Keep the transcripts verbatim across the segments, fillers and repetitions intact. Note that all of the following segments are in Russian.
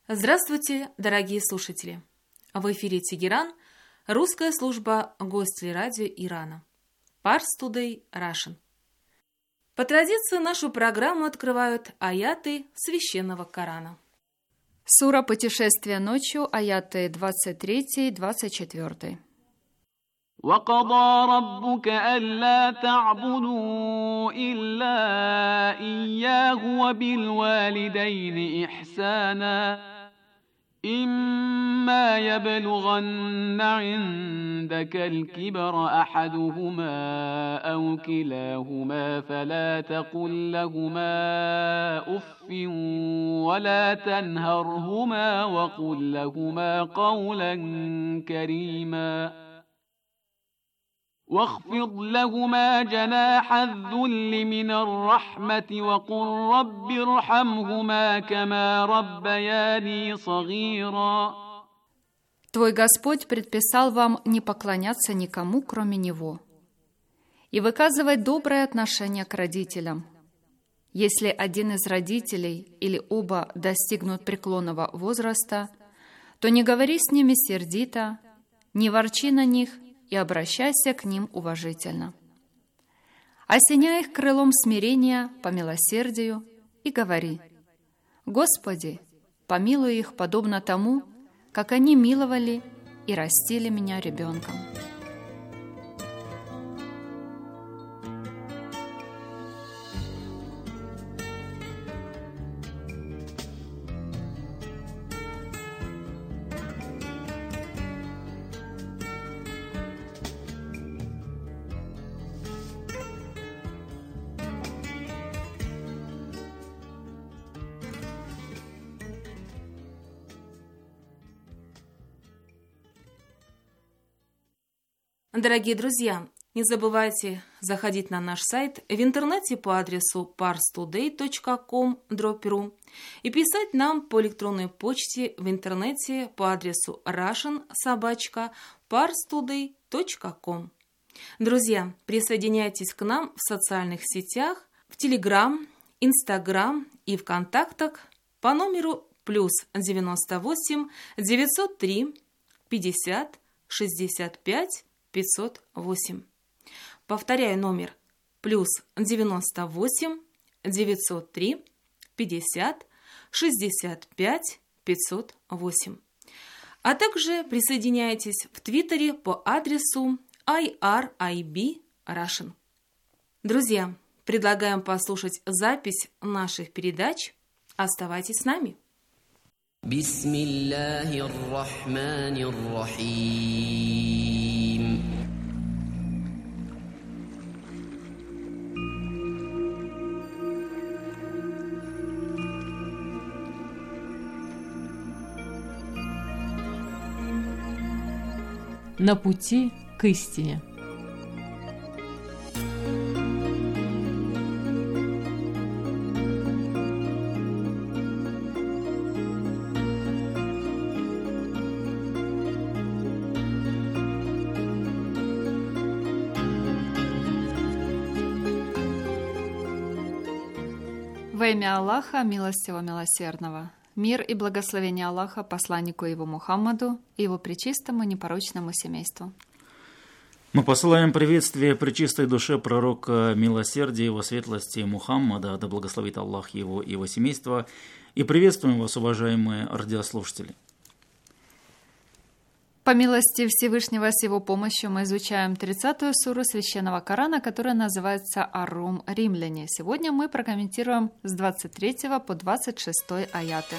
Здравствуйте, дорогие слушатели! В эфире Тегеран, русская служба гостей радио Ирана. Pars Today Russian. По традиции нашу программу открывают аяты Священного Корана. Сура «Путешествие ночью», аяты двадцать три двадцать четыре. وَقَضَى رَبُّكَ أَلَّا تَعْبُدُوا إِلَّا إِيَّاهُ وَبِالْوَالِدَيْنِ إِحْسَانًا إِمَّا يَبْلُغَنَّ عِندَكَ الْكِبَرَ أَحَدُهُمَا أَوْ كِلَاهُمَا فَلَا تَقُل لَّهُمَا أُفٍّ وَلَا تَنْهَرْهُمَا وَقُل لَّهُمَا قَوْلًا كَرِيمًا واخفض لهما جناح الذل من الرحمة وقل رب ارحمهما كما ربياني صغيرا. Твой Господь предписал вам не поклоняться никому, кроме Него, и выказывать доброе отношение к родителям. Если один из родителей или оба достигнут преклонного возраста, то не говори с ними сердито, не ворчи на них и обращайся к ним уважительно. Осеняй их крылом смирения по милосердию и говори: «Господи, помилуй их подобно тому, как они миловали и растили меня ребенком». Дорогие друзья, не забывайте заходить на наш сайт в интернете по адресу pars today точка com дробь ру и писать нам по электронной почте в интернете по адресу russian собака pars today точка com. Друзья, присоединяйтесь к нам в социальных сетях, в Телеграм, Инстаграм и ВКонтактах по номеру плюс девяносто восемь девятьсот три пятьдесят шестьдесят пять пятьсот восемь. Повторяю номер плюс девяносто восемь девятьсот три пятьдесят шестьдесят пять пятьсот восемь. А также присоединяйтесь в Твиттере по адресу ай ар ай би Russian. Друзья, предлагаем послушать запись наших передач. Оставайтесь с нами. Бисмиллахир рахманир рахим. На пути к истине. Во имя Аллаха, милостивого, милосердного. Мир и благословение Аллаха посланнику его Мухаммаду и его пречистому непорочному семейству. Мы посылаем приветствие пречистой душе пророка милосердия и его светлости Мухаммада, да благословит Аллах его и его семейство, и приветствуем вас, уважаемые радиослушатели. По милости Всевышнего с его помощью мы изучаем тридцатую суру Священного Корана, которая называется «Ар-Рум. Римляне». Сегодня мы прокомментируем с двадцать третьего по двадцать шестой аяты.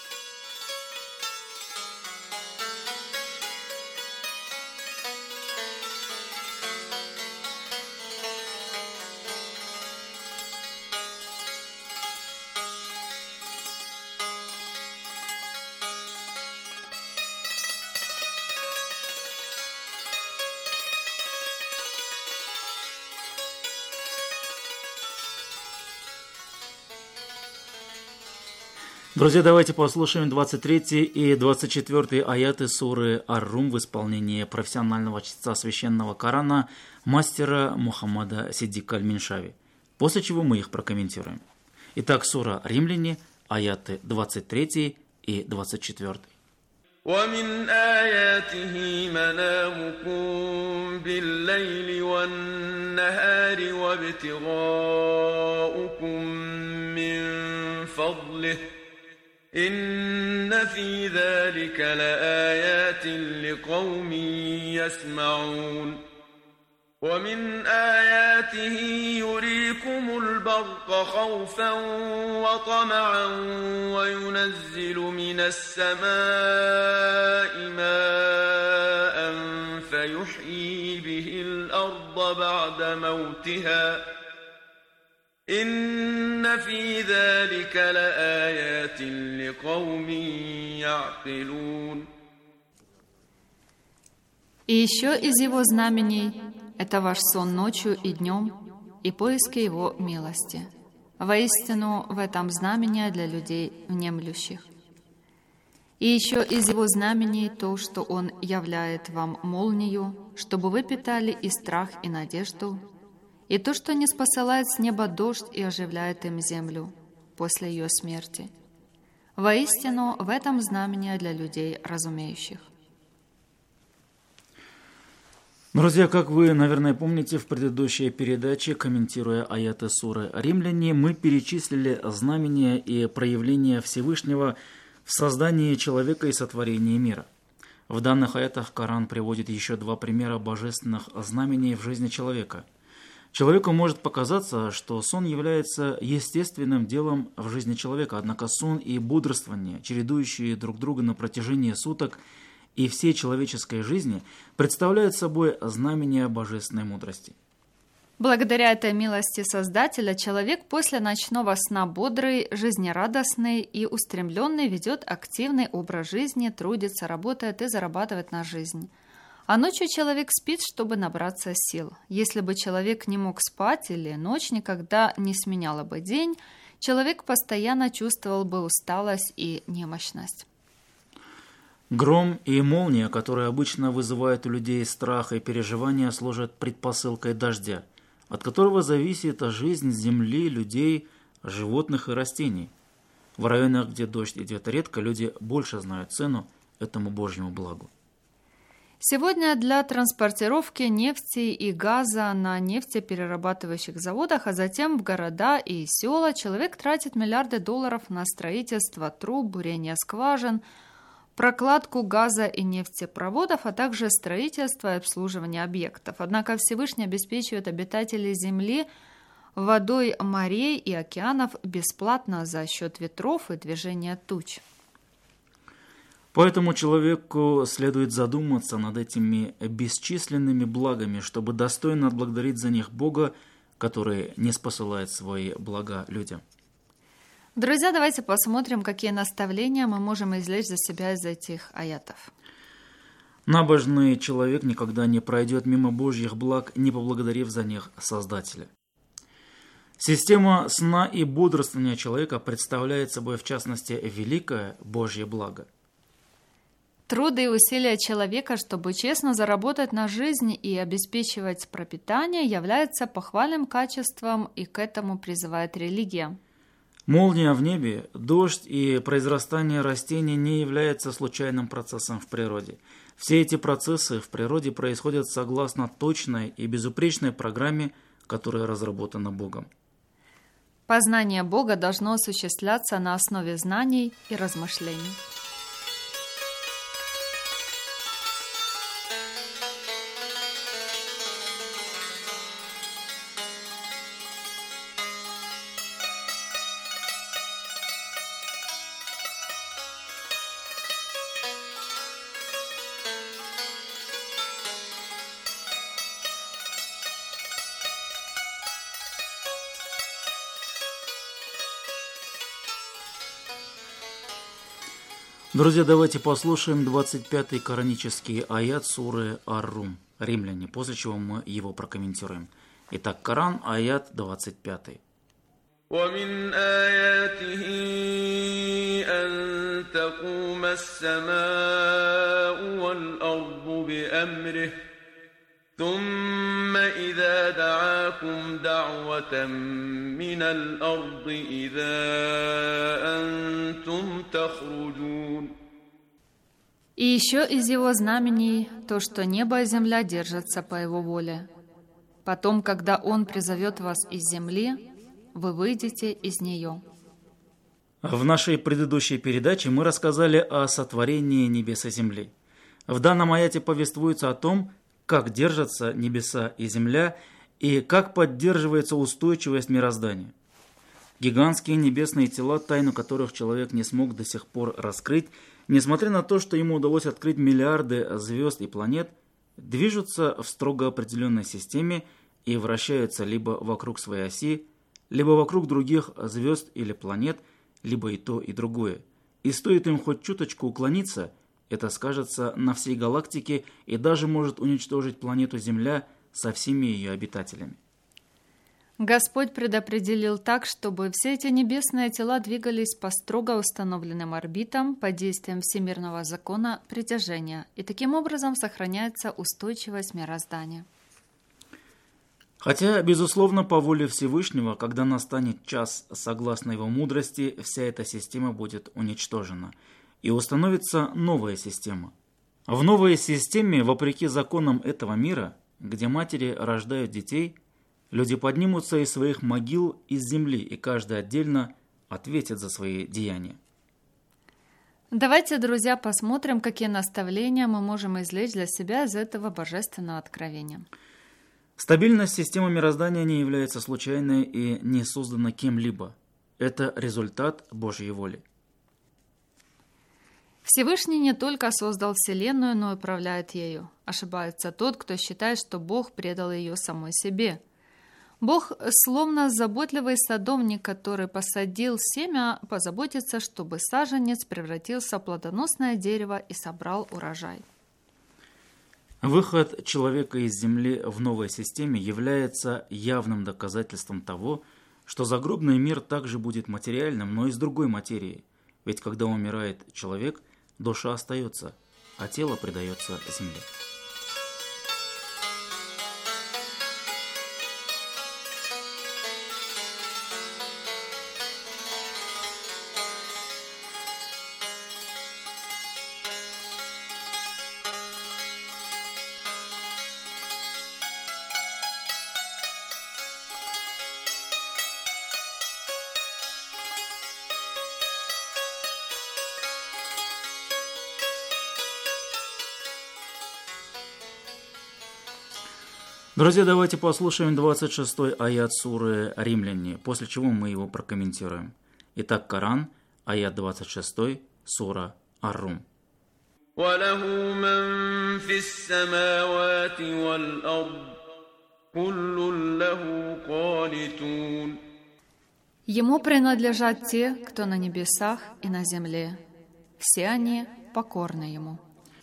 Друзья, давайте послушаем двадцать третий и двадцать четвёртый аяты суры Ар-Рум в исполнении профессионального чтеца священного Корана мастера Мухаммада Сиддика Аль-Миншави, после чего мы их прокомментируем. Итак, сура Римляне, аяты двадцать три и двадцать четвёртый. ومن آياته منامكم بالليل والنهار وابتغاؤكم من فضله إن في ذلك لآيات لقوم يسمعون ومن آياته يريكم البرق خوفا وطمعا وينزل من السماء ماء فيحيي به الأرض بعد موتها إن في ذلك لآيات لقوم يعقلون. И еще из его знамений — это ваш сон ночью и днем, и поиски его милости. Воистину, в этом знамение для людей внемлющих. И еще из его знамений то, что он являет вам молнию, чтобы вы питали и страх, и надежду, и то, что не спосылает с неба дождь и оживляет им землю после ее смерти. Воистину, в этом знамение для людей разумеющих. Друзья, как вы, наверное, помните, в предыдущей передаче, комментируя аяты суры «Римляне», мы перечислили знамения и проявления Всевышнего в создании человека и сотворении мира. В данных аятах Коран приводит еще два примера божественных знамений в жизни человека. Человеку может показаться, что сон является естественным делом в жизни человека, однако сон и бодрствование, чередующие друг друга на протяжении суток, и всей человеческой жизни представляют собой знамения божественной мудрости. Благодаря этой милости Создателя человек после ночного сна бодрый, жизнерадостный и устремленный ведет активный образ жизни, трудится, работает и зарабатывает на жизнь. А ночью человек спит, чтобы набраться сил. Если бы человек не мог спать или ночь никогда не сменяла бы день, человек постоянно чувствовал бы усталость и немощность. Гром и молния, которые обычно вызывают у людей страх и переживания, служат предпосылкой дождя, от которого зависит жизнь земли, людей, животных и растений. В районах, где дождь идет редко, люди больше знают цену этому Божьему благу. Сегодня для транспортировки нефти и газа на нефтеперерабатывающих заводах, а затем в города и села человек тратит миллиарды долларов на строительство труб, бурение скважин, прокладку газа и нефтепроводов, а также строительство и обслуживание объектов. Однако Всевышний обеспечивает обитателей Земли водой морей и океанов бесплатно за счет ветров и движения туч. Поэтому человеку следует задуматься над этими бесчисленными благами, чтобы достойно отблагодарить за них Бога, который не спосылает свои блага людям. Друзья, давайте посмотрим, какие наставления мы можем извлечь за себя из этих аятов. Набожный человек никогда не пройдет мимо Божьих благ, не поблагодарив за них Создателя. Система сна и бодрствования человека представляет собой, в частности, великое Божье благо. Труды и усилия человека, чтобы честно заработать на жизнь и обеспечивать пропитание, является похвальным качеством, и к этому призывает религия. Молния в небе, дождь и произрастание растений не являются случайным процессом в природе. Все эти процессы в природе происходят согласно точной и безупречной программе, которая разработана Богом. Познание Бога должно осуществляться на основе знаний и размышлений. Друзья, давайте послушаем двадцать пятый коранический аят суры Ар-Рум, Римляне, после чего мы его прокомментируем. Итак, Коран, аят двадцать пятый. ومن آياته أن تقوم السماء والأرض بأمره ثم إذا دعاكم معكم دعوة من الأرض إذا أنتم تخرجون. И еще из его знамений то, что небо и земля держатся по его воле. Потом, когда он призовет вас из земли, вы выйдете из нее. В нашей предыдущей передаче мы рассказали о сотворении небес и земли. В данном аяте повествуется о том, как держатся небеса и земля и как поддерживается устойчивость мироздания. Гигантские небесные тела, тайну которых человек не смог до сих пор раскрыть, несмотря на то, что ему удалось открыть миллиарды звезд и планет, движутся в строго определенной системе и вращаются либо вокруг своей оси, либо вокруг других звезд или планет, либо и то, и другое. И стоит им хоть чуточку уклониться, это скажется на всей галактике и даже может уничтожить планету Земля со всеми ее обитателями. Господь предопределил так, чтобы все эти небесные тела двигались по строго установленным орбитам под действием всемирного закона притяжения, и таким образом сохраняется устойчивость мироздания. Хотя, безусловно, по воле Всевышнего, когда настанет час, согласно его мудрости, вся эта система будет уничтожена, и установится новая система. В новой системе, вопреки законам этого мира, где матери рождают детей, люди поднимутся из своих могил из земли, и каждый отдельно ответит за свои деяния. Давайте, друзья, посмотрим, какие наставления мы можем извлечь для себя из этого божественного откровения. Стабильность системы мироздания не является случайной и не создана кем-либо. Это результат Божьей воли. Всевышний не только создал Вселенную, но и управляет ею. Ошибается тот, кто считает, что Бог предал ее самой себе. Бог, словно заботливый садовник, который посадил семя, позаботится, чтобы саженец превратился в плодоносное дерево и собрал урожай. Выход человека из земли в новой системе является явным доказательством того, что загробный мир также будет материальным, но и с другой материей. Ведь когда умирает человек, душа остается, а тело предается земле. Друзья, давайте послушаем двадцать шестой аят суры «Римляне», после чего мы его прокомментируем. Итак, Коран, аят двадцать шестой, сура Ар-Рум. وَلَهُ مَنْ فِي السَّمَاوَاتِ وَالْأَرْضِ كُلٌّ لَهُ قَانِتُونَ. Ему принадлежат те, кто на небесах и на земле. Все они покорны Ему.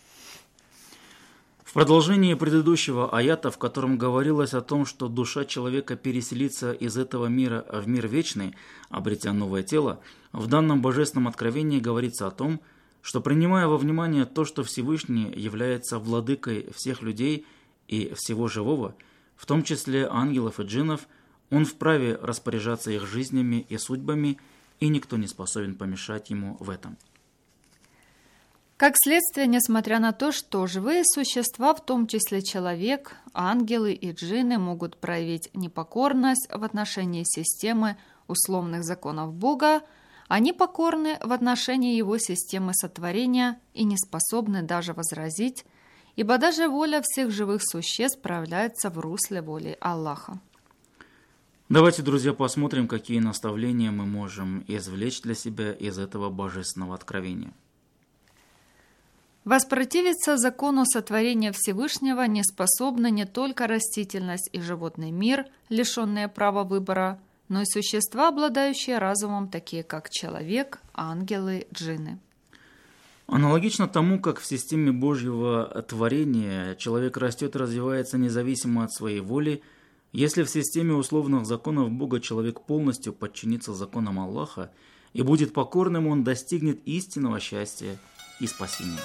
В продолжении предыдущего аята, в котором говорилось о том, что душа человека переселится из этого мира в мир вечный, обретя новое тело, в данном божественном откровении говорится о том, что, принимая во внимание то, что Всевышний является владыкой всех людей и всего живого, в том числе ангелов и джиннов, он вправе распоряжаться их жизнями и судьбами, и никто не способен помешать ему в этом. Как следствие, несмотря на то, что живые существа, в том числе человек, ангелы и джинны, могут проявить непокорность в отношении системы условных законов Бога, они покорны в отношении Его системы сотворения и не способны даже возразить, ибо даже воля всех живых существ проявляется в русле воли Аллаха. Давайте, друзья, посмотрим, какие наставления мы можем извлечь для себя из этого божественного откровения. Воспротивиться закону сотворения Всевышнего не способны не только растительность и животный мир, лишенные права выбора, но и существа, обладающие разумом, такие как человек, ангелы, джинны. Аналогично тому, как в системе Божьего творения человек растет и развивается независимо от своей воли, если в системе условных законов Бога человек полностью подчинится законам Аллаха и будет покорным, он достигнет истинного счастья и спасения.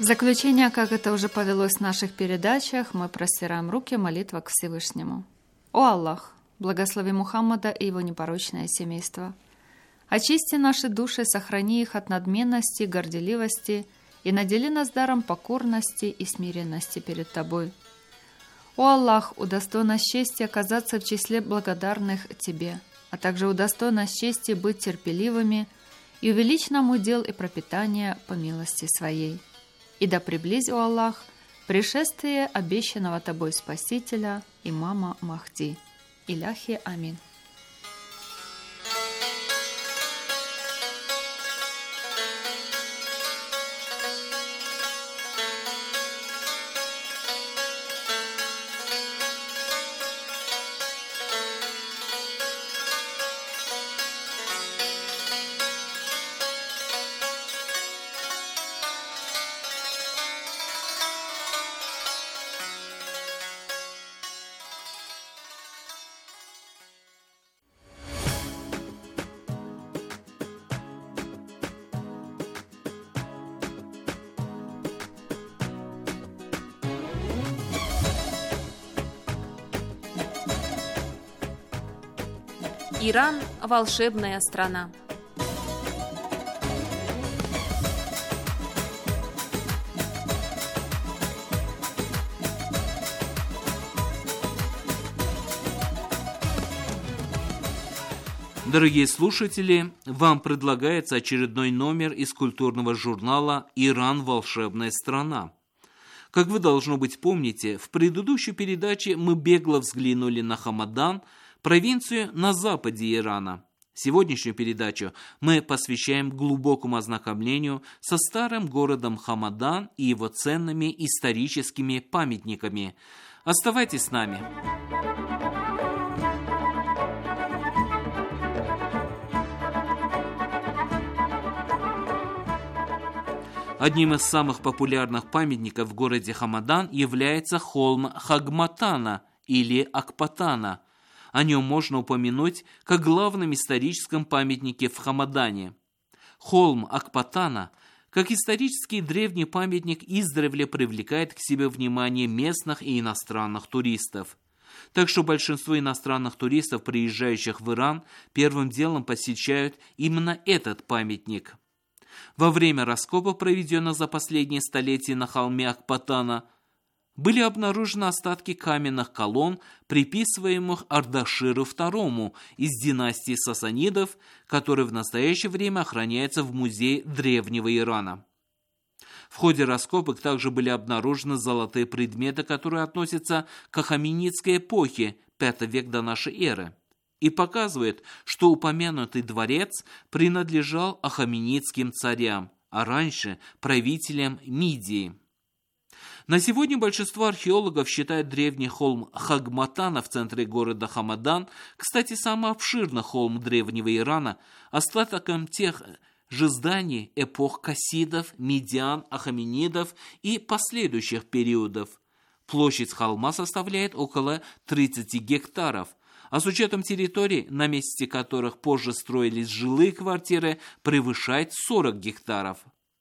В заключение, как это уже повелось в наших передачах, мы простираем руки в молитвах к Всевышнему. О Аллах, благослови Мухаммада и его непорочное семейство. Очисти наши души, сохрани их от надменности, горделивости и надели нас даром покорности и смиренности перед Тобой. О Аллах, удостой нас чести оказаться в числе благодарных Тебе, а также удостой нас чести быть терпеливыми и увеличь нам удел и пропитание по милости Своей. И да приблизь, о Аллах, пришествие обещанного Тобой Спасителя, имама Махди. Иляхи амин. Иран – волшебная страна. Дорогие слушатели, вам предлагается очередной номер из культурного журнала «Иран – волшебная страна». Как вы, должно быть, помните, в предыдущей передаче мы бегло взглянули на Хамадан, провинцию на западе Ирана. Сегодняшнюю передачу мы посвящаем глубокому ознакомлению со старым городом Хамадан и его ценными историческими памятниками. Оставайтесь с нами. Одним из самых популярных памятников в городе Хамадан является холм Хагматана или Акпатана. О нем можно упомянуть как главном историческом памятнике в Хамадане. Холм Акпатана, как исторический древний памятник, издревле привлекает к себе внимание местных и иностранных туристов. Так что большинство иностранных туристов, приезжающих в Иран, первым делом посещают именно этот памятник. Во время раскопов, проведенных за последние столетия на холме Акпатана, были обнаружены остатки каменных колонн, приписываемых Ардаширу второму из династии сасанидов, который в настоящее время охраняется в музее древнего Ирана. В ходе раскопок также были обнаружены золотые предметы, которые относятся к ахаменидской эпохе, пятый век до нашей эры, и показывают, что упомянутый дворец принадлежал ахаменидским царям, а раньше правителям Мидии. На сегодня большинство археологов считают древний холм Хагматана в центре города Хамадан, кстати, самый обширный холм древнего Ирана, остатком тех же зданий эпох Кассидов, Мидиан, Ахаменидов и последующих периодов. Площадь холма составляет около тридцати гектаров, а с учетом территорий, на месте которых позже строились жилые квартиры, превышает сорок гектаров.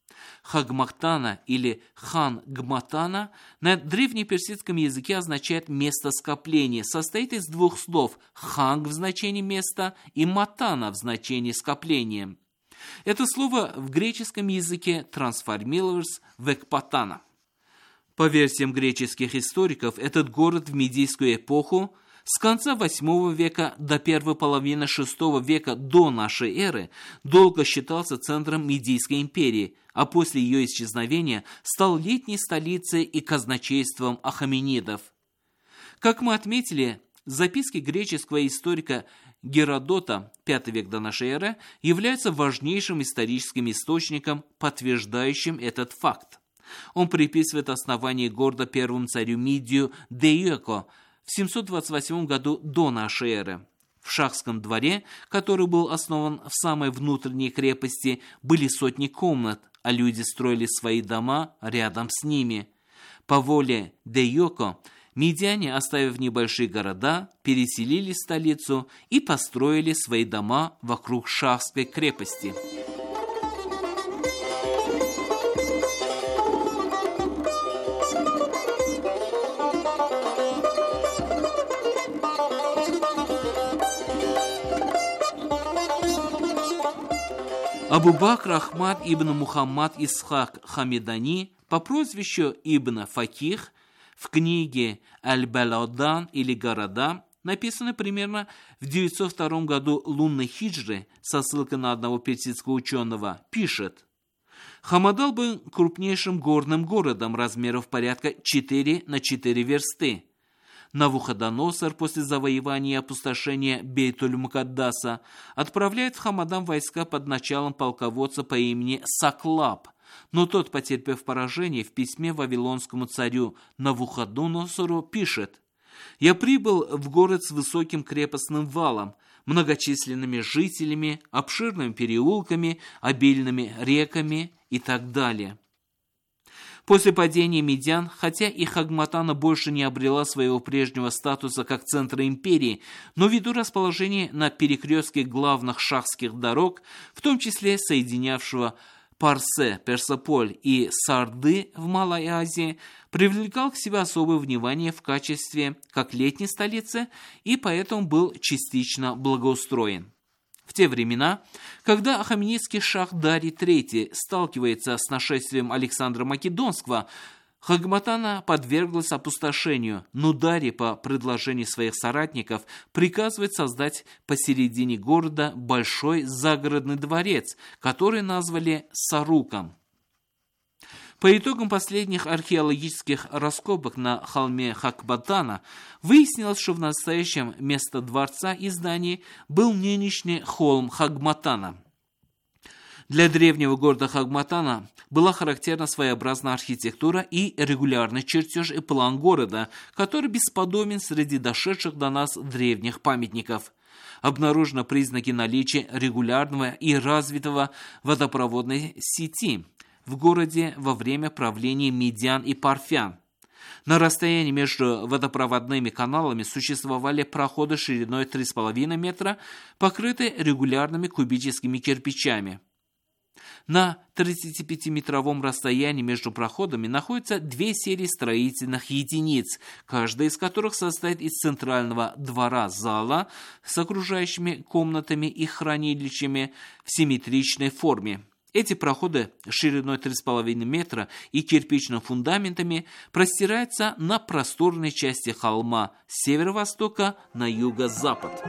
Хагматана или Хан-Гматана на древнеперсидском языке означает «место скопления», состоит из двух слов «ханг» в значении «место» и «матана» в значении «скопления». Это слово в греческом языке трансформировалось в «экпатана». По версиям греческих историков, этот город в медийскую эпоху с конца восьмого века до первой половины шестого века до нашей эры долго считался центром Медийской империи, а после ее исчезновения стал летней столицей и казначейством ахаменидов. Как мы отметили, записки греческого историка Геродота, пятый век до нашей эры, являются важнейшим историческим источником, подтверждающим этот факт. Он приписывает основание города первому царю Мидию Деиоко в семьсот двадцать восьмом году до нашей эры. В шахском дворе, который был основан в самой внутренней крепости, были сотни комнат, а люди строили свои дома рядом с ними. По воле Деиоко, мидиане, оставив небольшие города, переселились в столицу и построили свои дома вокруг шахской крепости. Абу Бакр Ахмад ибн Мухаммад Исхак Хамидани по прозвищу Ибн Факих в книге Аль-Баладан или «Города», написанной примерно в девятьсот втором году лунной хиджры со ссылкой на одного персидского ученого, пишет: Хамадан был крупнейшим горным городом размеров порядка четыре на четыре версты. Навуходоносор после завоевания и опустошения Бейтуль-Мукаддаса отправляет в Хамадан войска под началом полководца по имени Саклаб, но тот, потерпев поражение, в письме вавилонскому царю Навуходоносору пишет: «Я прибыл в город с высоким крепостным валом, многочисленными жителями, обширными переулками, обильными реками» и так далее. После падения Медиан, хотя и Хагматана больше не обрела своего прежнего статуса как центра империи, но ввиду расположения на перекрестке главных шахских дорог, в том числе соединявшего Парсе, Персополь и Сарды в Малой Азии, привлекал к себе особое внимание в качестве как летней столицы и поэтому был частично благоустроен. В те времена, когда ахаменидский шах Дарий третий сталкивается с нашествием Александра Македонского, Хагматана подверглась опустошению, но Дарий по предложению своих соратников приказывает создать посередине города большой загородный дворец, который назвали Саруком. По итогам последних археологических раскопок на холме Хагматана выяснилось, что в настоящем место дворца и зданий был нынешний холм Хагматана. Для древнего города Хагматана была характерна своеобразная архитектура и регулярный чертеж и план города, который бесподобен среди дошедших до нас древних памятников. Обнаружены признаки наличия регулярного и развитого водопроводной сети в городе во время правления Медиан и Парфян. На расстоянии между водопроводными каналами существовали проходы шириной три с половиной метра, покрытые регулярными кубическими кирпичами. На тридцатипятиметровом расстоянии между проходами находятся две серии строительных единиц, каждая из которых состоит из центрального двора зала с окружающими комнатами и хранилищами в симметричной форме. Эти проходы шириной три с половиной метра и кирпичными фундаментами простираются на просторной части холма с северо-востока на юго-запад.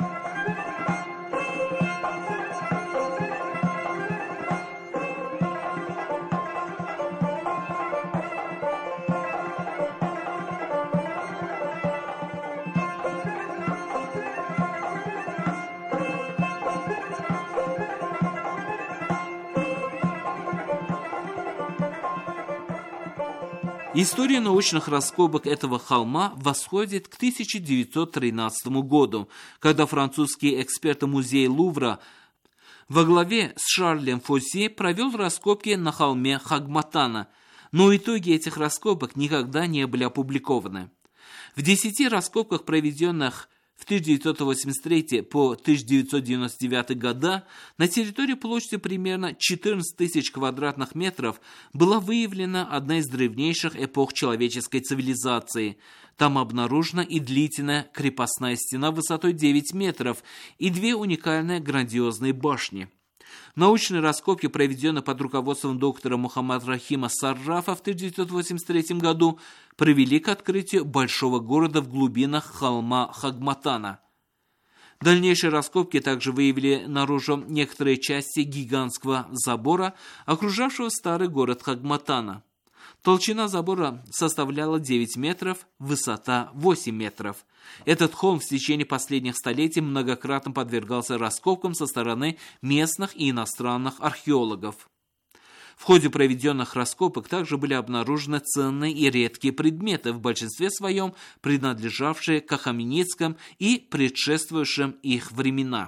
История научных раскопок этого холма восходит к тысяча девятьсот тринадцатому году, когда французские эксперты музея Лувра во главе с Шарлем Фоси провел раскопки на холме Хагматана, но итоги этих раскопок никогда не были опубликованы. В десяти раскопках, проведенных в тысяча девятьсот восемьдесят третий по тысяча девятьсот девяносто девятый года, на территории площадью примерно четырнадцать тысяч квадратных метров была выявлена одна из древнейших эпох человеческой цивилизации. Там обнаружена и длительная крепостная стена высотой девять метров и две уникальные грандиозные башни. Научные раскопки, проведенные под руководством доктора Мухаммад Рахима Саррафа в тысяча девятьсот восемьдесят третьем году, привели к открытию большого города в глубинах холма Хагматана. Дальнейшие раскопки также выявили наружу некоторые части гигантского забора, окружавшего старый город Хагматана. Толщина забора составляла девять метров, высота восемь метров. Этот холм в течение последних столетий многократно подвергался раскопкам со стороны местных и иностранных археологов. В ходе проведенных раскопок также были обнаружены ценные и редкие предметы, в большинстве своем принадлежавшие к ахаменидским и предшествующим их времена.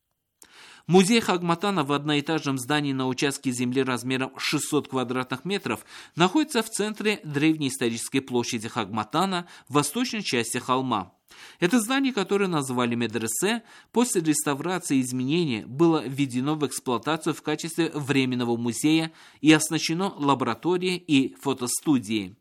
Музей Хагматана в одноэтажном здании на участке земли размером шестьсот квадратных метров находится в центре древней исторической площади Хагматана в восточной части холма. Это здание, которое назвали медресе, после реставрации и изменения было введено в эксплуатацию в качестве временного музея и оснащено лабораторией и фотостудией.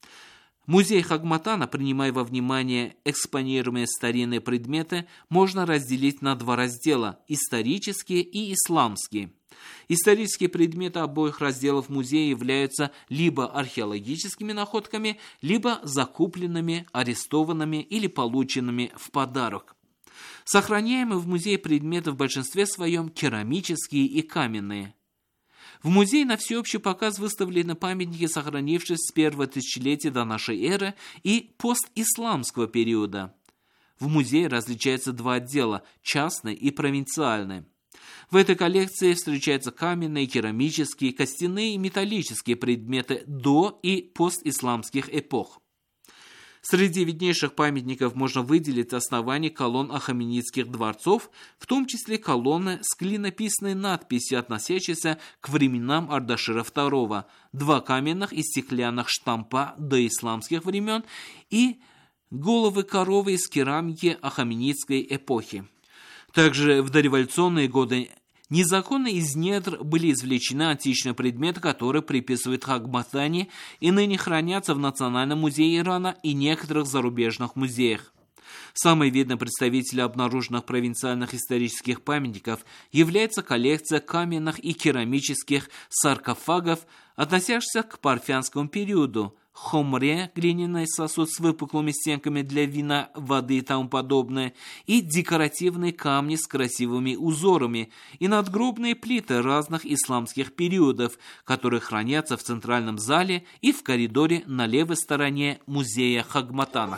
Музей Хагматана, принимая во внимание экспонируемые старинные предметы, можно разделить на два раздела – исторические и исламские. Исторические предметы обоих разделов музея являются либо археологическими находками, либо закупленными, арестованными или полученными в подарок. Сохраняемые в музее предметы в большинстве своем керамические и каменные. В музее на всеобщий показ выставлены памятники, сохранившиеся с первого тысячелетия до нашей эры и постисламского периода. В музее различаются два отдела – частный и провинциальный. В этой коллекции встречаются каменные, керамические, костяные и металлические предметы до и постисламских эпох. Среди виднейших памятников можно выделить основание колонн ахаменидских дворцов, в том числе колонны с клинописной надписью, относящейся к временам Ардашира второго, два каменных и стеклянных штампа до исламских времен и головы коровы из керамики ахаменидской эпохи. Также в дореволюционные годы незаконно из недр были извлечены античные предметы, которые приписывают Хагматане и ныне хранятся в Национальном музее Ирана и некоторых зарубежных музеях. Самый видный представитель обнаруженных провинциальных исторических памятников является коллекция каменных и керамических саркофагов, относящихся к парфянскому периоду, хомре, глиняный сосуд с выпуклыми стенками для вина, воды и тому подобное, и декоративные камни с красивыми узорами, и надгробные плиты разных исламских периодов, которые хранятся в центральном зале и в коридоре на левой стороне музея Хагматана.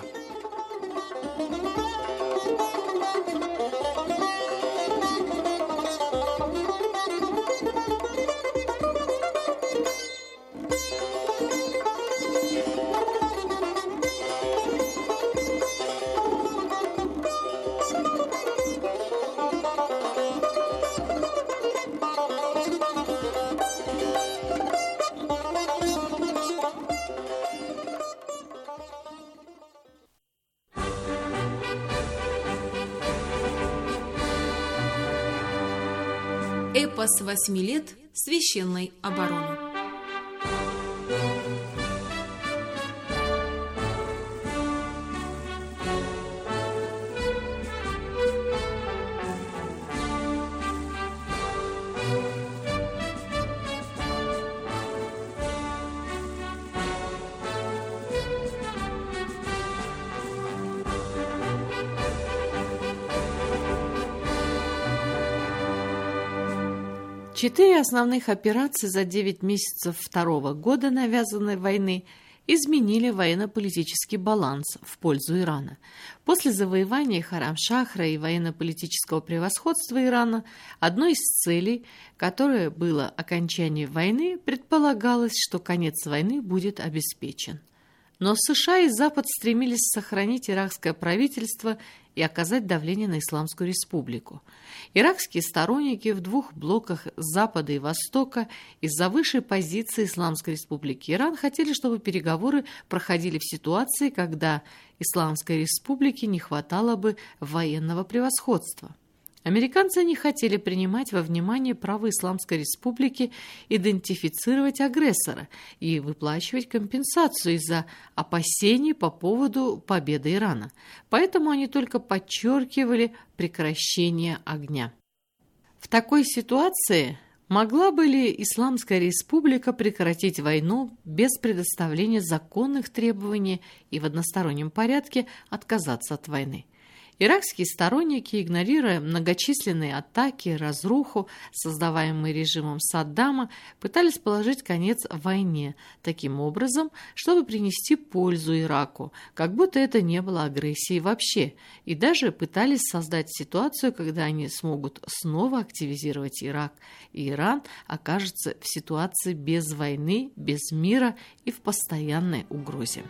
Эпос восьми лет священной обороны. Четыре основных операции за девять месяцев второго года навязанной войны изменили военно-политический баланс в пользу Ирана. После завоевания Харам-Шахра и военно-политического превосходства Ирана одной из целей, которое было окончание войны, предполагалось, что конец войны будет обеспечен. Но США и Запад стремились сохранить иракское правительство и оказать давление на Исламскую республику. Иракские сторонники в двух блоках Запада и Востока из-за высшей позиции Исламской республики Иран хотели, чтобы переговоры проходили в ситуации, когда Исламской республике не хватало бы военного превосходства. Американцы не хотели принимать во внимание право Исламской республики идентифицировать агрессора и выплачивать компенсацию из-за опасений по поводу победы Ирана. Поэтому они только подчеркивали прекращение огня. В такой ситуации могла бы ли Исламская республика прекратить войну без предоставления законных требований и в одностороннем порядке отказаться от войны? Иракские сторонники, игнорируя многочисленные атаки и разруху, создаваемые режимом Саддама, пытались положить конец войне таким образом, чтобы принести пользу Ираку, как будто это не было агрессией вообще, и даже пытались создать ситуацию, когда они смогут снова активизировать Ирак, и Иран окажется в ситуации без войны, без мира и в постоянной угрозе.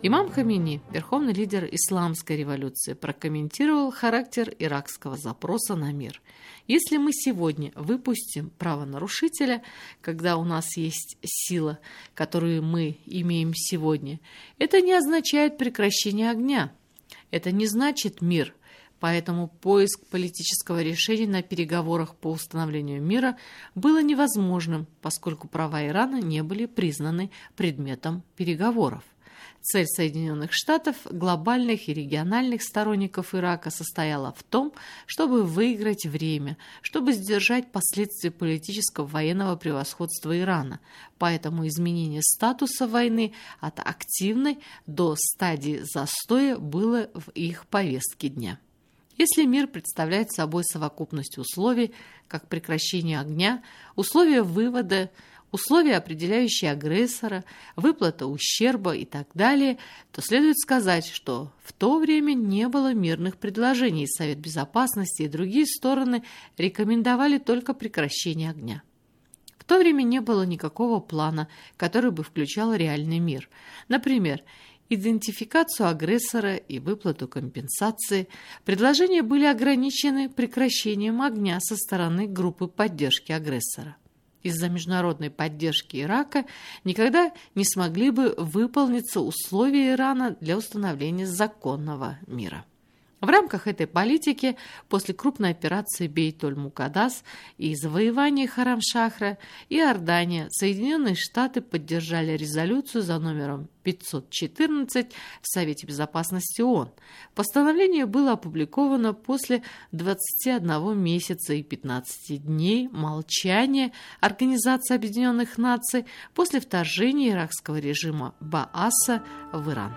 Имам Хамини, верховный лидер исламской революции, прокомментировал характер иракского запроса на мир. Если мы сегодня выпустим правонарушителя, когда у нас есть сила, которую мы имеем сегодня, это не означает прекращение огня. Это не значит мир. Поэтому поиск политического решения на переговорах по установлению мира было невозможным, поскольку права Ирана не были признаны предметом переговоров. Цель Соединенных Штатов, глобальных и региональных сторонников Ирака состояла в том, чтобы выиграть время, чтобы сдержать последствия политического военного превосходства Ирана. Поэтому изменение статуса войны от активной до стадии застоя было в их повестке дня. Если мир представляет собой совокупность условий, как прекращение огня, условия вывода, условия, определяющие агрессора, выплата ущерба и так далее, то следует сказать, что в то время не было мирных предложений, и Совет Безопасности и другие стороны рекомендовали только прекращение огня. В то время не было никакого плана, который бы включал реальный мир. Например, идентификацию агрессора и выплату компенсации. Предложения были ограничены прекращением огня со стороны группы поддержки агрессора. Из-за международной поддержки Ирака никогда не смогли бы выполниться условия Ирана для установления законного мира. В рамках этой политики, после крупной операции Бейт-оль-Мукаддас и завоевания Харам-Шахра, Иордания, Соединенные Штаты поддержали резолюцию за номером пятьсот четырнадцать в Совете Безопасности ООН. Постановление было опубликовано после двадцати одного месяца и пятнадцати дней молчания Организации Объединенных Наций после вторжения иракского режима Бааса в Иран.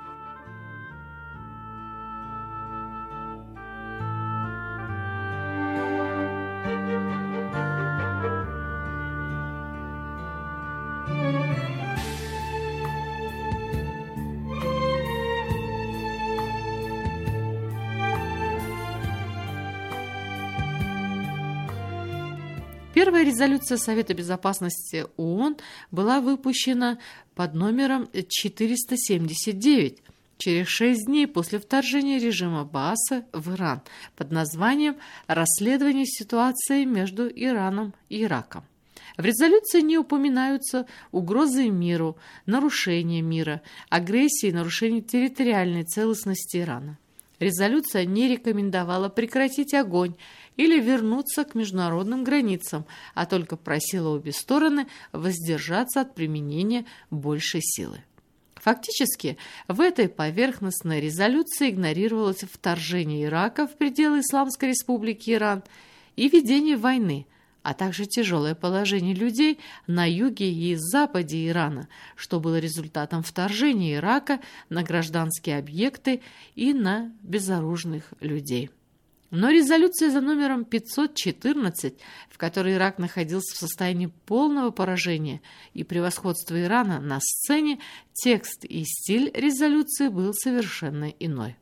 Первая резолюция Совета Безопасности ООН была выпущена под номером четыреста семьдесят девять через шесть дней после вторжения режима Бааса в Иран под названием «Расследование ситуации между Ираном и Ираком». В резолюции не упоминаются угрозы миру, нарушение мира, агрессии и нарушение территориальной целостности Ирана. Резолюция не рекомендовала прекратить огонь или вернуться к международным границам, а только просила обе стороны воздержаться от применения большей силы. Фактически, в этой поверхностной резолюции игнорировалось вторжение Ирака в пределы Исламской Республики Иран и ведение войны, а также тяжелое положение людей на юге и западе Ирана, что было результатом вторжения Ирака на гражданские объекты и на безоружных людей. Но резолюция за номером пятьсот четырнадцать, в которой Ирак находился в состоянии полного поражения и превосходства Ирана на сцене, текст и стиль резолюции был совершенно иной.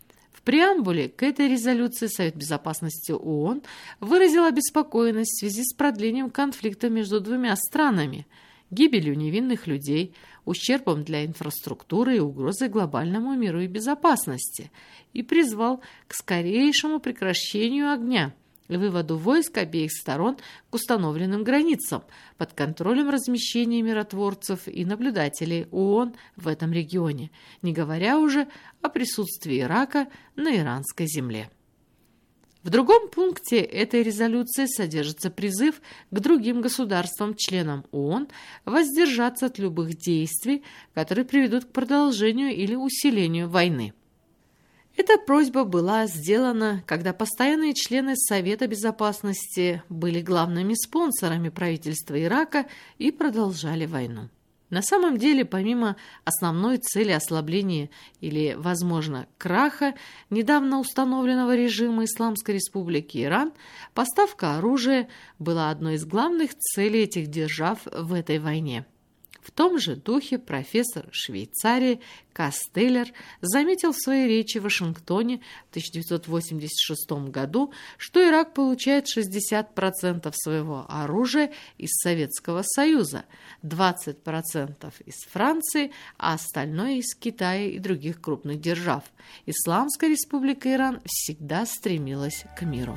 В преамбуле к этой резолюции Совет Безопасности ООН выразил обеспокоенность в связи с продлением конфликта между двумя странами, гибелью невинных людей, ущербом для инфраструктуры и угрозой глобальному миру и безопасности, и призвал к скорейшему прекращению огня и выводу войск обеих сторон к установленным границам под контролем размещения миротворцев и наблюдателей ООН в этом регионе, не говоря уже о присутствии Ирака на иранской земле. В другом пункте этой резолюции содержится призыв к другим государствам-членам ООН воздержаться от любых действий, которые приведут к продолжению или усилению войны. Эта просьба была сделана, когда постоянные члены Совета Безопасности были главными спонсорами правительства Ирака и продолжали войну. На самом деле, помимо основной цели ослабления или, возможно, краха недавно установленного режима Исламской Республики Иран, поставка оружия была одной из главных целей этих держав в этой войне. В том же духе профессор Швейцарии Кастеллер заметил в своей речи в Вашингтоне в тысяча девятьсот восемьдесят шестом году, что Ирак получает шестьдесят процентов своего оружия из Советского Союза, двадцать процентов из Франции, а остальное из Китая и других крупных держав. Исламская республика Иран всегда стремилась к миру.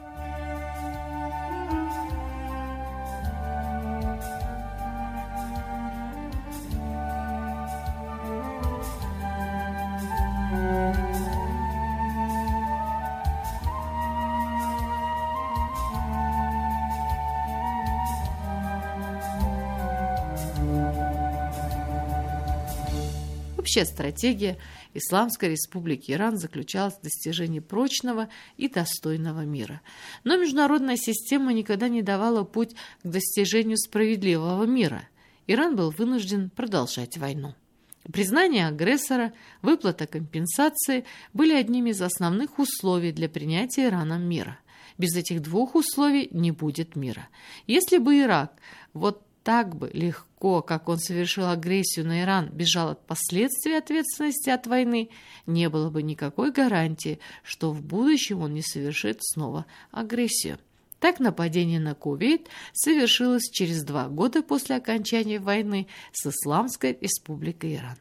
Общая стратегия Исламской Республики Иран заключалась в достижении прочного и достойного мира. Но международная система никогда не давала путь к достижению справедливого мира. Иран был вынужден продолжать войну. Признание агрессора, выплата компенсации были одними из основных условий для принятия Ираном мира. Без этих двух условий не будет мира. Если бы Ирак вот так бы легко, как он совершил агрессию на Иран, бежал от последствий ответственности от войны, не было бы никакой гарантии, что в будущем он не совершит снова агрессию. Так нападение на Кувейт совершилось через два года после окончания войны с Исламской Республикой Иран.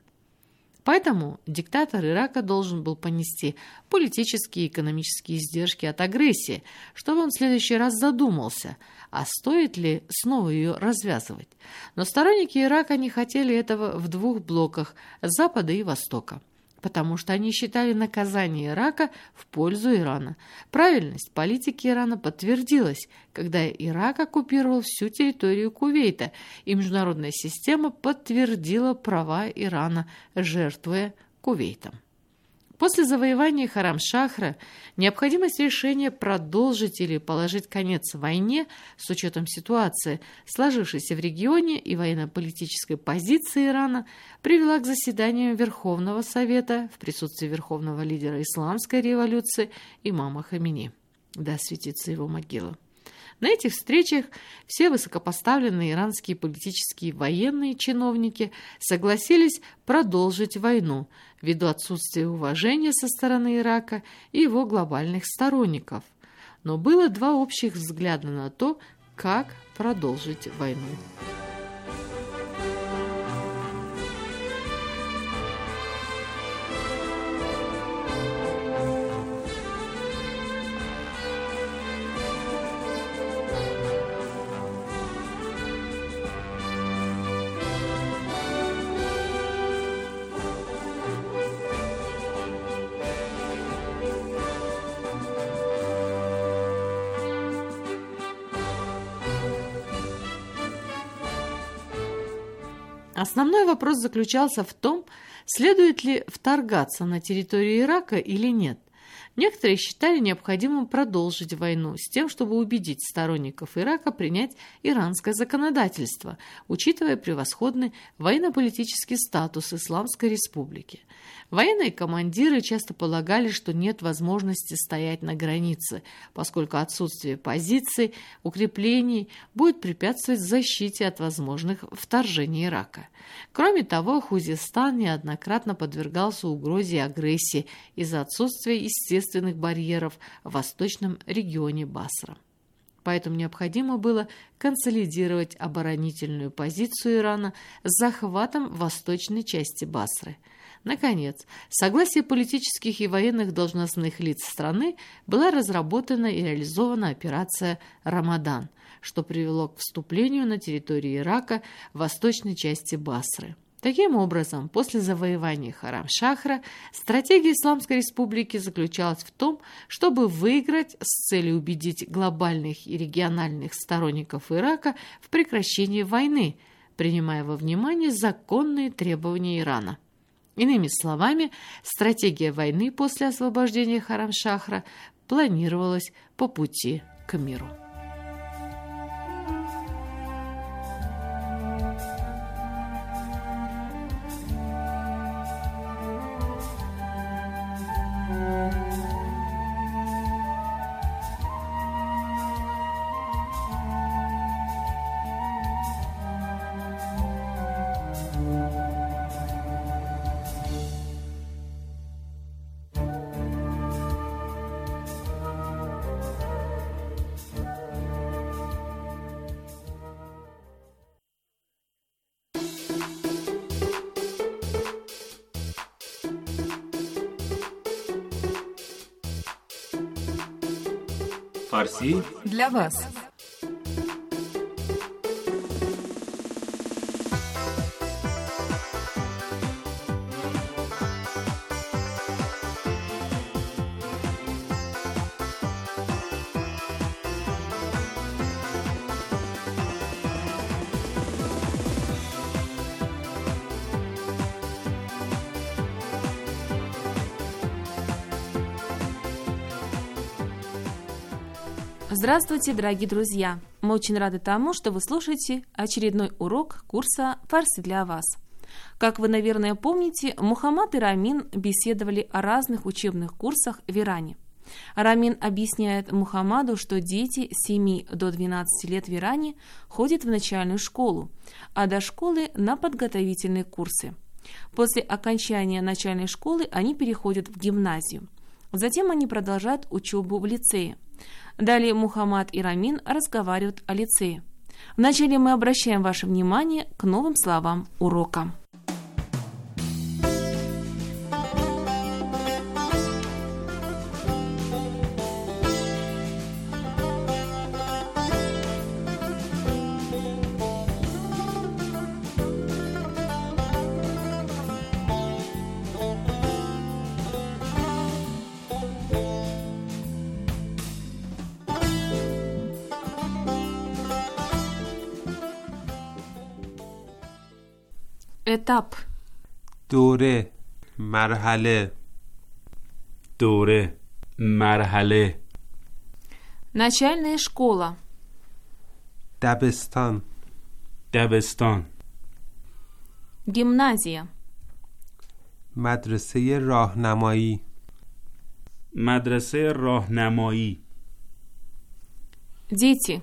Поэтому диктатор Ирака должен был понести политические и экономические издержки от агрессии, чтобы он в следующий раз задумался, а стоит ли снова ее развязывать. Но сторонники Ирака не хотели этого в двух блоках – Запада и Востока, потому что они считали наказание Ирака в пользу Ирана. Правильность политики Ирана подтвердилась, когда Ирак оккупировал всю территорию Кувейта, и международная система подтвердила права Ирана, жертвуя Кувейтом. После завоевания Харам-Шахра необходимость решения продолжить или положить конец войне с учетом ситуации, сложившейся в регионе и военно-политической позиции Ирана, привела к заседанию Верховного Совета в присутствии верховного лидера исламской революции имама Хамини. Да светится его могила. На этих встречах все высокопоставленные иранские политические и военные чиновники согласились продолжить войну ввиду отсутствия уважения со стороны Ирака и его глобальных сторонников. Но было два общих взгляда на то, как продолжить войну. Основной вопрос заключался в том, следует ли вторгаться на территорию Ирака или нет. Некоторые считали необходимым продолжить войну с тем, чтобы убедить сторонников Ирака принять иранское законодательство, учитывая превосходный военно-политический статус Исламской Республики. Военные командиры часто полагали, что нет возможности стоять на границе, поскольку отсутствие позиций, укреплений будет препятствовать защите от возможных вторжений Ирака. Кроме того, Хузестан неоднократно подвергался угрозе агрессии из-за отсутствия естественных барьеров в восточном регионе Басра. Поэтому необходимо было консолидировать оборонительную позицию Ирана с захватом восточной части Басры. Наконец, согласие политических и военных должностных лиц страны была разработана и реализована операция «Рамадан», что привело к вступлению на территорию Ирака в восточной части Басры. Таким образом, после завоевания Харам-Шахра стратегия Исламской Республики заключалась в том, чтобы выиграть с целью убедить глобальных и региональных сторонников Ирака в прекращении войны, принимая во внимание законные требования Ирана. Иными словами, стратегия войны после освобождения Харам-Шахра планировалась по пути к миру. Фарси для вас. Здравствуйте, дорогие друзья! Мы очень рады тому, что вы слушаете очередной урок курса «Фарси для вас». Как вы, наверное, помните, Мухаммад и Рамин беседовали о разных учебных курсах в Иране. Рамин объясняет Мухаммаду, что дети с семи до двенадцати лет в Иране ходят в начальную школу, а до школы на подготовительные курсы. После окончания начальной школы они переходят в гимназию. Затем они продолжают учебу в лицее. Далее Мухаммад и Рамин разговаривают о лицее. Вначале мы обращаем ваше внимание к новым словам урока. Этап. دوره مرحله دوره مرحله Начальная школа. دبستان دبستان Гимназия. مدرسه راهنمایی مدرسه راهنمایی Дети.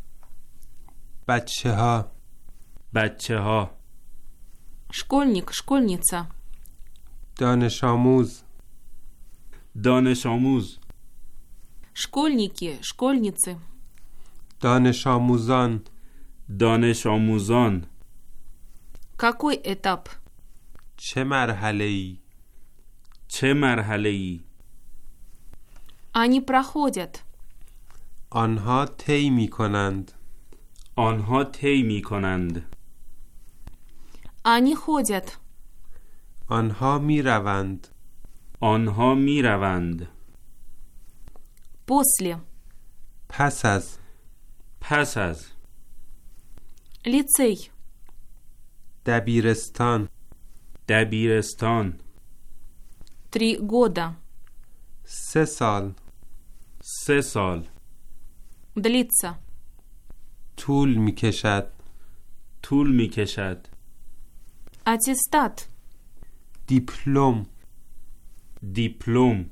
بچه ها بچه ها Школьник, школьница. دانش آموز دانش آموز Школьники, школьницы. دانش آموزان دانش آموزان Какой этап? چه مرحله ای چه مرحله ای Они проходят. آنها طی می کنند آنها طی می کنند Они ходят. آنها می روند آنها می روند После. پس از پس از Лицей. دبیرستان دبیرستان Три года. سه سال سه سال Длится. طول می کشد طول می کشد Аттестат. دیپلم دیپلم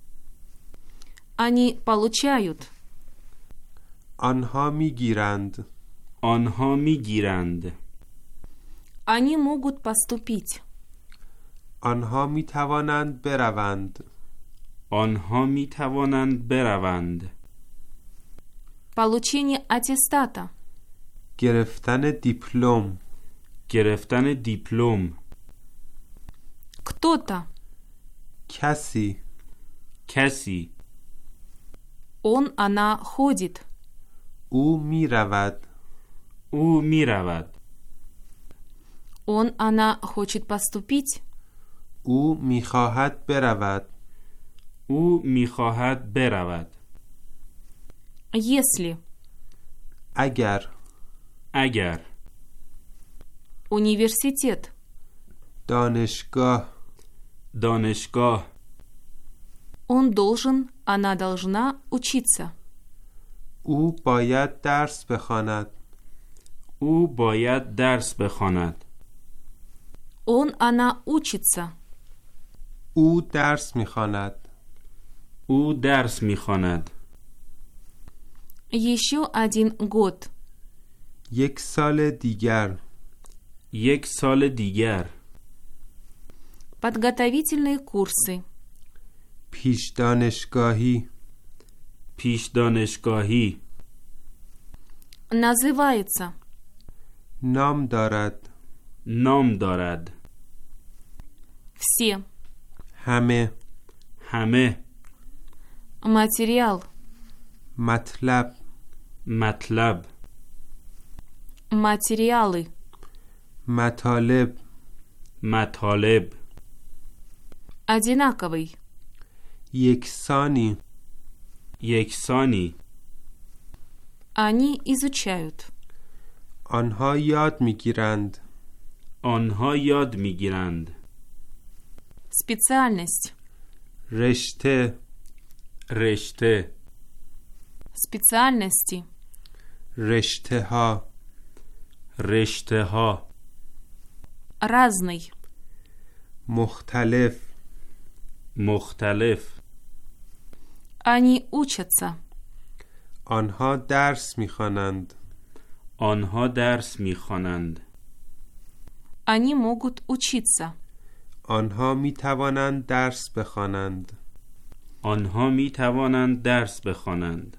Они получают. آنها می گیرند آنها می گیرند Они могут поступить. آنها می توانند بروند آنها می توانند بروند Получение аттестата. گرفتن دیپلم گرفتن دیپلم Кто-то. کسی کسی Он, она ходит. او می رود او می رود Он, она хочет поступить. او می خواهد برود او می خواهد برود Если. اگر اگر Университет. دانشگاه دانشگاه Он должен, она должна учиться. او باید درس بخواند او باید درس بخواند Он, она учится. او درس میخواند او درس میخواند Еще один год. یک سال دیگر یک سال دیگر Подготовительные курсы. پیش دانشگاهی پیش دانشگاهی Называется. نام دارد نام دارد Все. همه همه Материал. مطلب مطلب Материалы. مطالب مطالب Одинаковый. یکسانی یکسانی Они изучают. آنها یاد میگیرند آنها یاد میگیرند Специальность. رشته رشته Специальности. رشته ها رشته ها Разный. مختلف مختلف Они учатся. آنها درس میخوانند آنها درس میخوانند Они могут учиться. آنها میتوانند درس بخوانند آنها می توانند درس بخوانند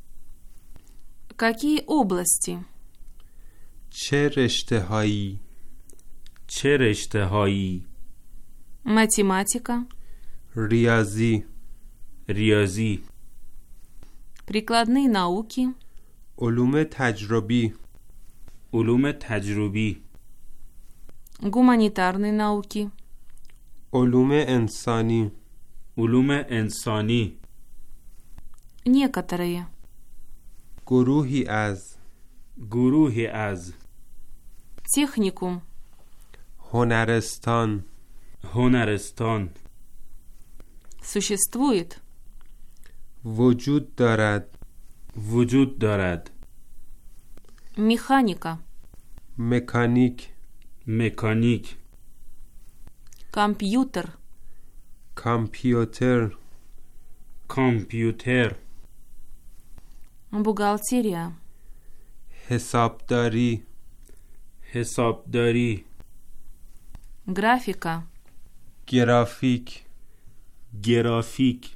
Какие области? چه رشته هایی چه رشته هایی Математика. ریاضی ریاضی Прикладные науки. علوم تجربی علوم تجربی Гуманитарные науки. علوم انسانی علوم انسانی Некоторые. گروهی از گروهی از Техникум. هنرستان هنرستان Существует. وجود دارد وجود دارد Механика. مکانیک مکانیک Компьютер. کامپیوتر کامپیوتر Бухгалтерия. حسابداری حسابداری Графика. گرافیک گرافیک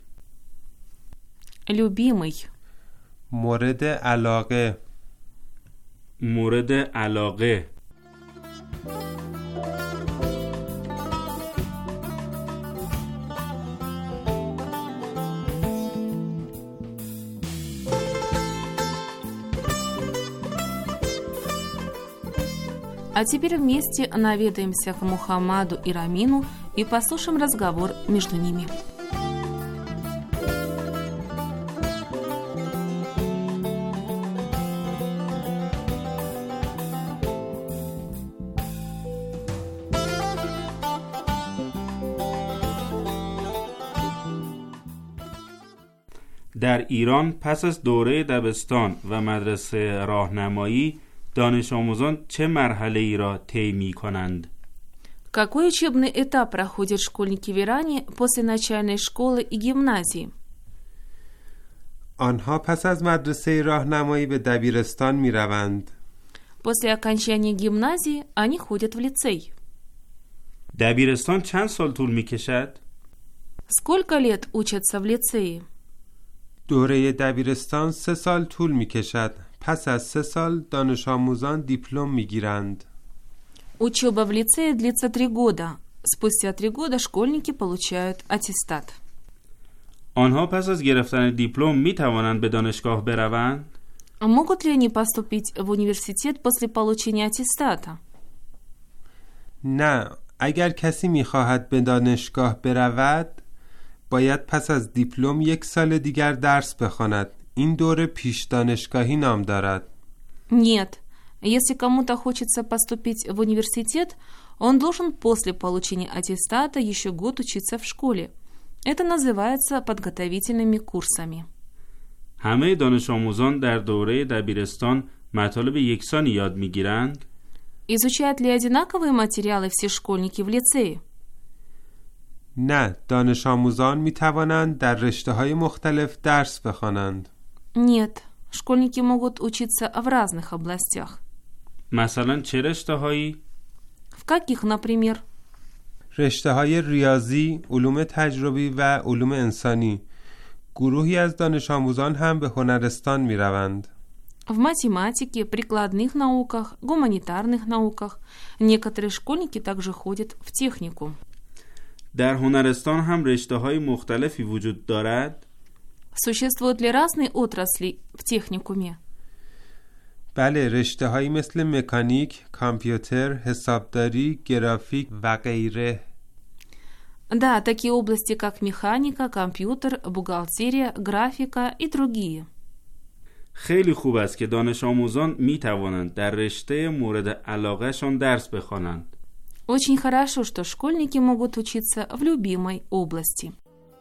Любимый. مورد علاقه مورد علاقه А теперь вместе наведаемся к Мухаммаду и Рамину и послушаем разговор между ними. در ایران پس از دوره دبستان و مدرسه راهنمایی دانش آموزان چه مرحله ای را طی می‌کنند؟ Какой учебный этап проходят школьники в Иране после начальной школы и гимназии? آنها پس از مدرسه راهنمایی به دبیرستان می روند. После окончания гимназии они ходят в лицей. دبیرستان چند سال طول می‌کشد؟ Сколько лет учатся в лицее? دوره دبیرستان се سال طول می کشد. پس از سه سال دانش آموزان دیپلم می گیرند. Учеба в лицее длится три года. Спустя три года школьники получают аттестат. آنها پس از گرفتن دیپلم می توانند به دانشگاه بروند؟ Могут ли они поступить в университет после получения аттестата? نه، اگر کسی می خواهد به دانشگاه برود باید پس از دیپلم یک سال دیگر درس بخواند. این دوره پیش دانشگاهی نام دارد. Нет. Если кому-то хочется поступить в университет, он должен после получения аттестата еще год учиться в школе. Это называется подготовительными курсами. همه دانش آموزان در دوره دبیرستان مطالب یکسانی یاد می‌گیرند؟ Изучают ли одинаковые материалы все школьники в лицее? نه، دانش آموزان می توانند در رشته‌های مختلف درس بخوانند. Нет. Школьники могут учиться в разных областях. مثلا چه رشته‌هایی؟ В каких, например? رشته‌های ریاضی، علوم تجربی و علوم انسانی. گروهی از دانش آموزان هم به هنرستان می روند. В математике, прикладных науках, гуманитарных науках. Некоторые школьники также ходят в технику. در هنرستان هم رشته‌های مختلفی وجود دارد؟ Существуют ли разные отрасли в техникуме? بله، رشته‌هایی مثل مکانیک، کامپیوتر، حسابداری، گرافیک و غیره. Да, такие области, как механика, компьютер, бухгалтерия, графика и другие. خیلی خوب است که دانش آموزان می توانند در رشته مورد علاقهشان درس بخوانند. Очень хорошо, что школьники могут учиться в любимой области.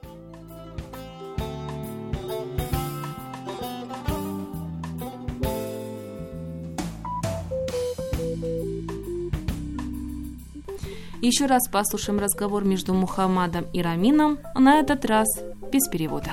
Еще раз послушаем разговор между Мухаммадом и Рамином, на этот раз без перевода.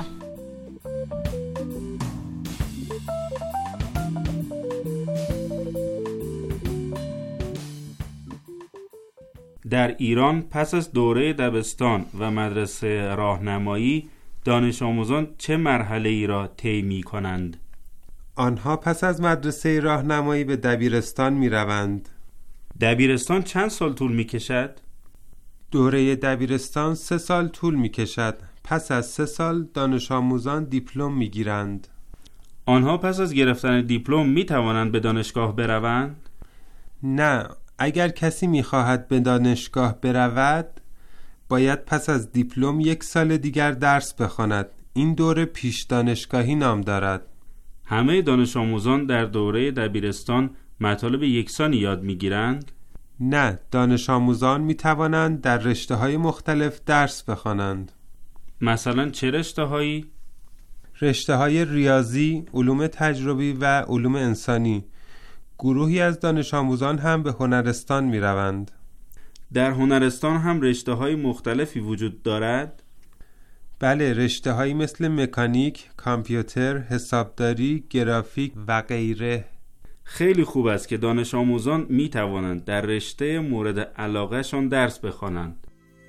در ایران پس از دوره دبستان و مدرسه راهنمایی دانش آموزان چه مرحله ای را طی می کنند؟ آنها پس از مدرسه راهنمایی به دبیرستان می روند. دبیرستان چند سال طول می کشد؟ دوره دبیرستان سه سال طول می کشد. پس از سه سال دانش آموزان دیپلم می گیرند. آنها پس از گرفتن دیپلم می توانند به دانشگاه بروند؟ نه، اگر کسی می خواهد به دانشگاه برود باید پس از دیپلم یک سال دیگر درس بخواند. این دوره پیش دانشگاهی نام دارد. همه دانش آموزان در دوره دبیرستان مطالب یکسانی یاد می گیرند؟ نه، دانش آموزان می توانند در رشته های مختلف درس بخوانند. مثلا چه رشته هایی؟ رشته های ریاضی، علوم تجربی و علوم انسانی. گروهی از دانش آموزان هم به هنرستان می روند. در هنرستان هم رشته های مختلفی وجود دارد؟ بله، رشته هایی مثل مکانیک، کامپیوتر، حسابداری، گرافیک و غیره. خیلی خوب است که دانش آموزان می توانند در رشته مورد علاقهشان درس بخوانند.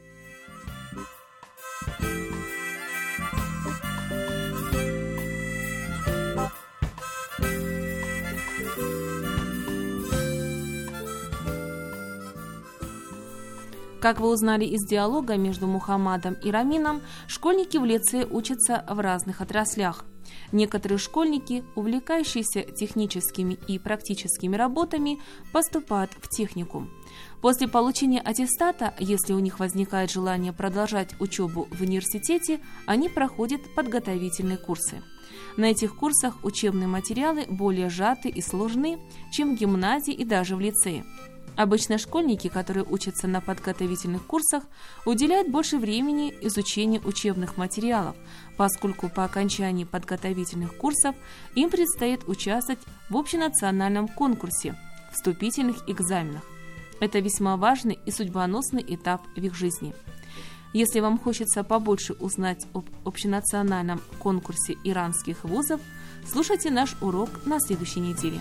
Как вы узнали из диалога между Мухаммадом и Рамином, школьники в лицее учатся в разных отраслях. Некоторые школьники, увлекающиеся техническими и практическими работами, поступают в техникум. После получения аттестата, если у них возникает желание продолжать учебу в университете, они проходят подготовительные курсы. На этих курсах учебные материалы более сжаты и сложны, чем в гимназии и даже в лицее. Обычно школьники, которые учатся на подготовительных курсах, уделяют больше времени изучению учебных материалов, поскольку по окончании подготовительных курсов им предстоит участвовать в общенациональном конкурсе, вступительных экзаменах. Это весьма важный и судьбоносный этап в их жизни. Если вам хочется побольше узнать об общенациональном конкурсе иранских вузов, слушайте наш урок на следующей неделе.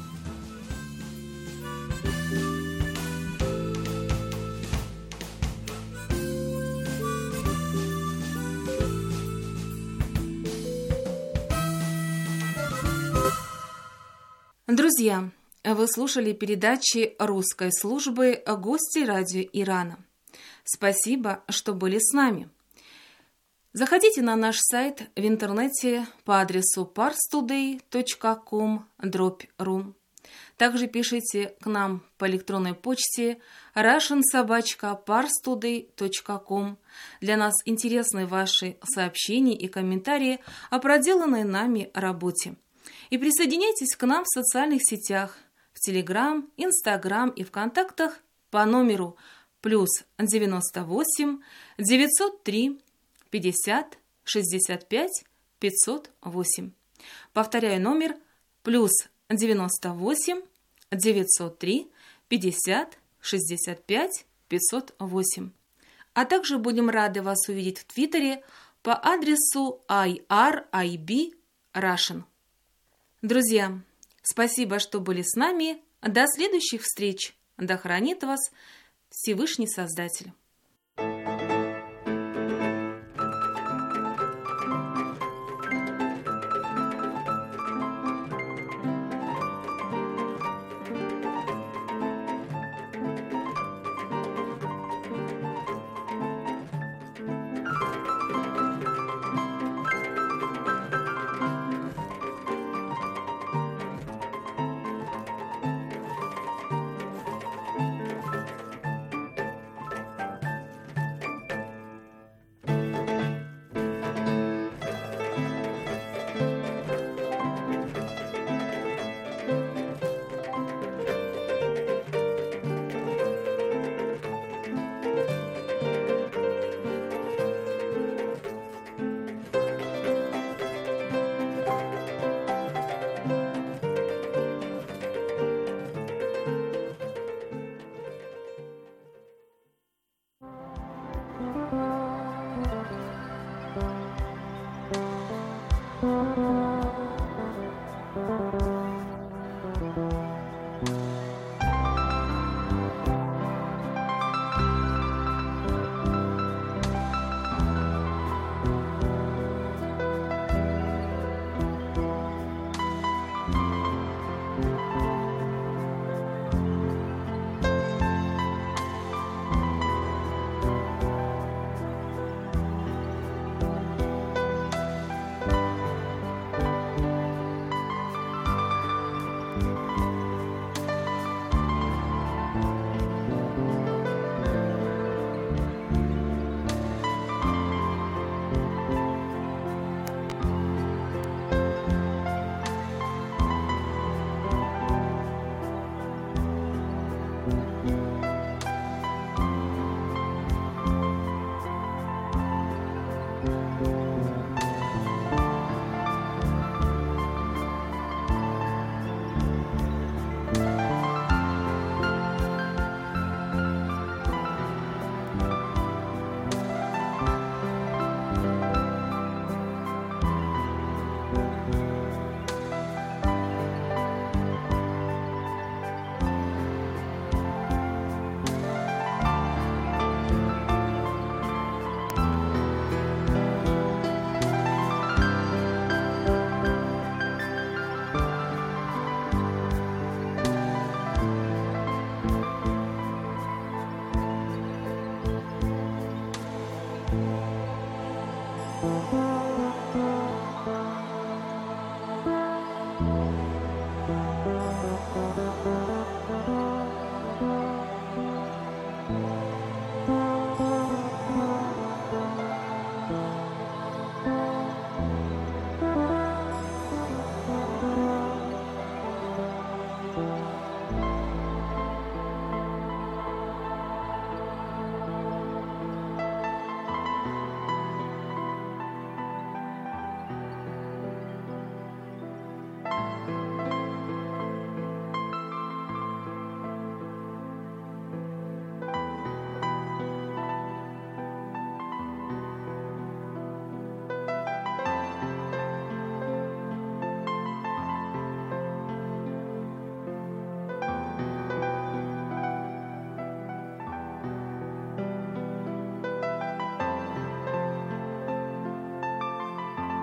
Друзья, вы слушали передачи русской службы «Гости радио Ирана». Спасибо, что были с нами. Заходите на наш сайт в интернете по адресу парстудей точка ком дробь ру. Также пишите к нам по электронной почте russian собака парстудей точка ком. Для нас интересны ваши сообщения и комментарии о проделанной нами работе. И присоединяйтесь к нам в социальных сетях, в Телеграм, Инстаграм и ВКонтактах по номеру плюс девяносто восемь девятьсот три пятьдесят шестьдесят пять пятьсот восемь. Повторяю номер плюс девяносто восемь девятьсот три пятьдесят шестьдесят пять пятьсот восемь. А также будем рады вас увидеть в Твиттере по адресу ай ар ай би Russian. Друзья, спасибо, что были с нами. До следующих встреч. Да хранит вас Всевышний Создатель.